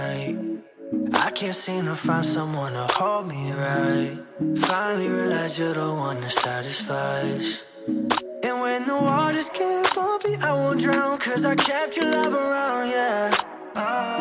I can't seem to find someone to hold me right. Finally realize you're the one that satisfies. And when the waters get bumpy, I won't drown, cause I kept your love around, yeah.